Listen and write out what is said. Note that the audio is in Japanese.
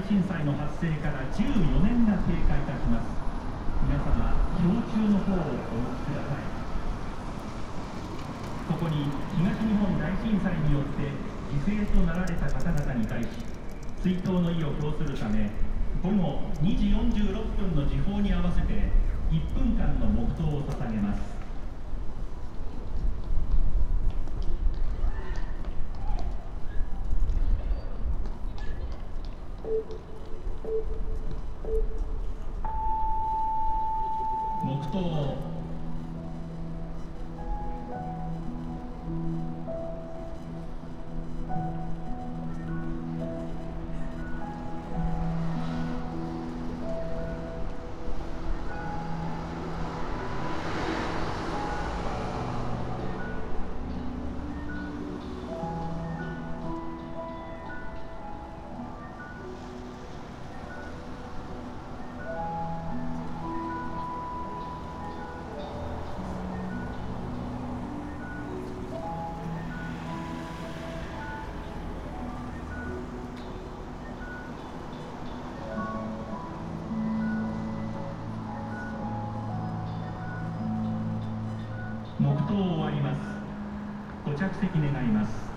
震災の発生から14年が経過いたします。皆様、標柱の方をお持ちください。ここに東日本大震災によって犠牲となられた方々に対し、追悼の意を表するため、午後2時46分の時報に合わせて1分間の黙祷を捧げます。黙祷。黙祷を終わります。ご着席願います。